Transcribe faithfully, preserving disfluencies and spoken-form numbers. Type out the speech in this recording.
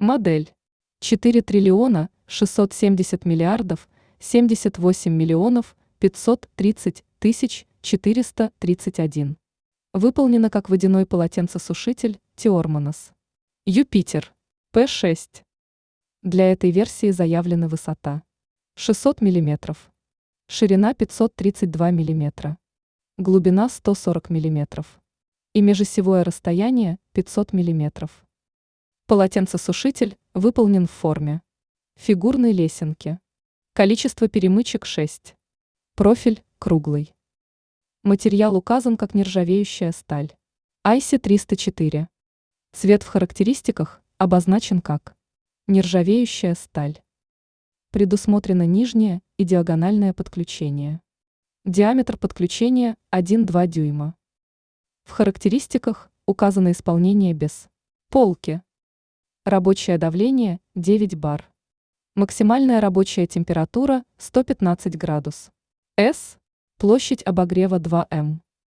Модель четыре триллиона шестьсот семьдесят миллиардов семьдесят восемь миллионов пятьсот тридцать тысяч четыреста тридцать один. Выполнена как водяной полотенцесушитель Тиормонос. Юпитер пэ шесть. Для этой версии заявлена высота шестьсот миллиметров, ширина пятьсот тридцать два миллиметра, глубина сто сорок миллиметров и межосевое расстояние пятьсот миллиметров. Полотенцесушитель выполнен в форме фигурной лесенки. Количество перемычек шесть. Профиль круглый. Материал указан как нержавеющая сталь. ай си триста четыре. Цвет в характеристиках обозначен как нержавеющая сталь. Предусмотрено нижнее и диагональное подключение. Диаметр подключения один-два дюйма. В характеристиках указано исполнение без полки. Рабочее давление девять бар. Максимальная рабочая температура сто пятнадцать градусов. С. Площадь обогрева два эм.